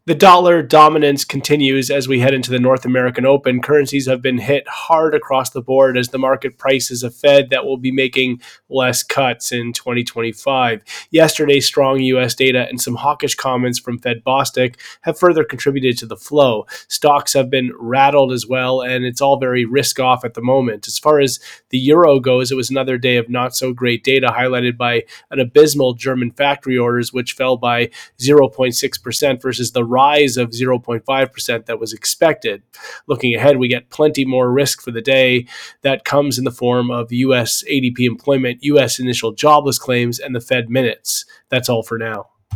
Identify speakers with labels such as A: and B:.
A: The dollar dominance continues as we head into the North American Open. Currencies have been hit hard across the board as the market prices a Fed that will be making less cuts in 2025. Yesterday's strong U.S. data and some hawkish comments from Fed Bostic have further contributed to the flow. Stocks have been rattled as well, and it's all very risk off at the moment. As far as the euro goes, it was another day of not so great data, highlighted by an abysmal German factory orders, which fell by 0.6% versus the rise of 0.5% that was expected. Looking ahead, we get plenty more risk for the day that comes in the form of U.S. ADP employment, U.S. initial jobless claims, and the Fed minutes. That's all for now.